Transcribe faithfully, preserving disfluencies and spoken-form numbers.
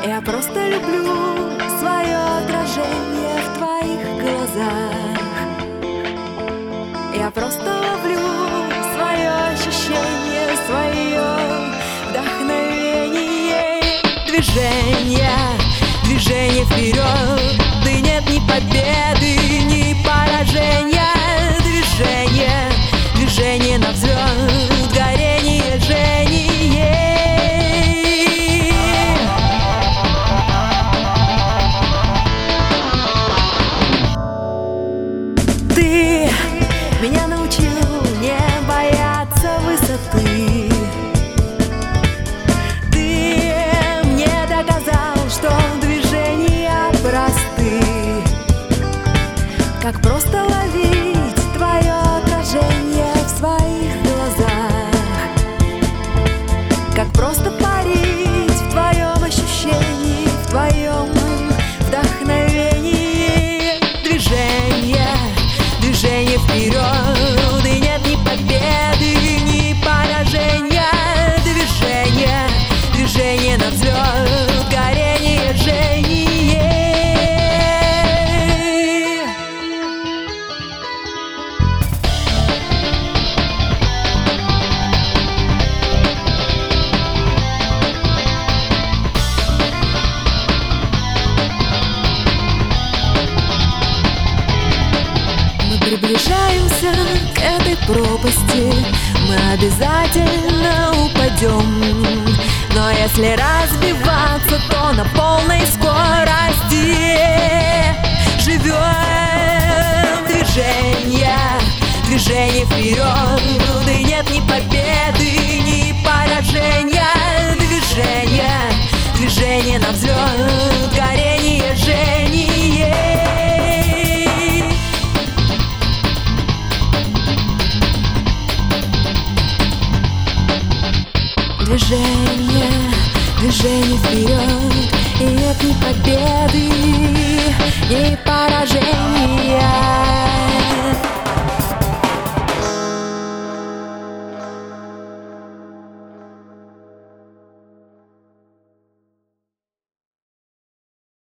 Я просто люблю свое отражение в твоих глазах. Я просто ловлю свое ощущение, свое вдохновение. Движение, движение вперед, и нет ни победы, ни поражения. Движение, движение на взлет, горение, жжение. Ты меня научил не бояться высоты. Ты мне доказал, что движения просты. Как просто ловить твое отражение в своих глазах. Как просто парить в твоем ощущении, в твоем вдохновении. Движение, движение вперед, и нет ни победы, ни поражения. Движение, движение на взлет, горение, жжение. Приближаемся к этой пропасти, мы обязательно упадем. Но если разбиваться, то на полной скорости живем. Движение, движение вперед, и нет ни победы, ни поражения. Движение, движение на взлет, горение, жжение. Движение, движение вперед, и нет ни победы, ни поражения.